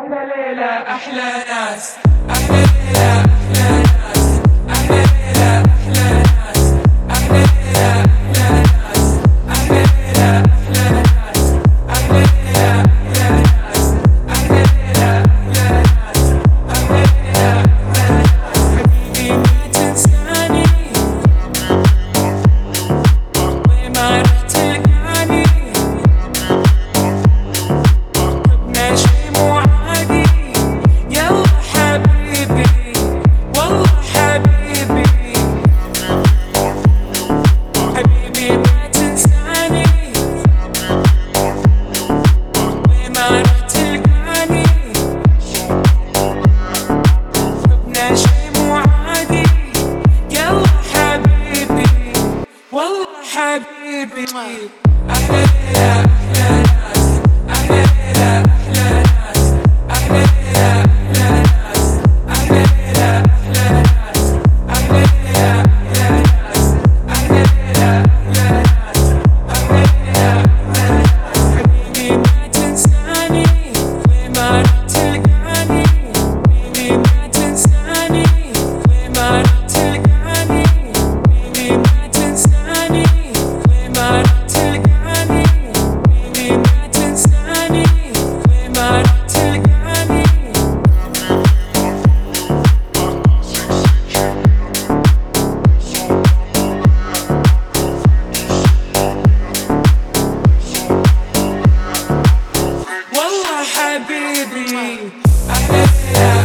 أحلى ليلة أحلى ناس، أحلى ليلة أحلى ناس، أحلى ليلة أحلى ناس، أحلى ليلة أحلى ناس، أحلى ليلة أحلى ناس، أحلى ليلة أحلى ناس، أحلى ليلة أحلى ناس، أحلى ليلة أحلى ناس. حبيبي ما تنساني وما رح تلقاني، حبنا شي مو عادي. يلا حبيبي والله حبيبي، حبيبي ما تنساني وما رح تلقاني، حبنا شي مو عادي. يلا حبيبي والله حبيبي. أحلى ليلة أحلى ناس، أحلى ليلة أحلى ناس، أحلى ليلة أحلى ناس، أحلى ليلة أحلى ناس، أحلى ليلة أحلى ناس، أحلى ليلة أحلى ناس، أحلى ليلة أحلى ناس. حبيبي ما تنساني وما رح تلقاني، حبيبي ما تنساني وما رح تلقاني، حبيبي ما تنساني وما رح تلقاني، حبيبي ما تنساني وما رح تلقاني. والله حبيبي أحلى ليلة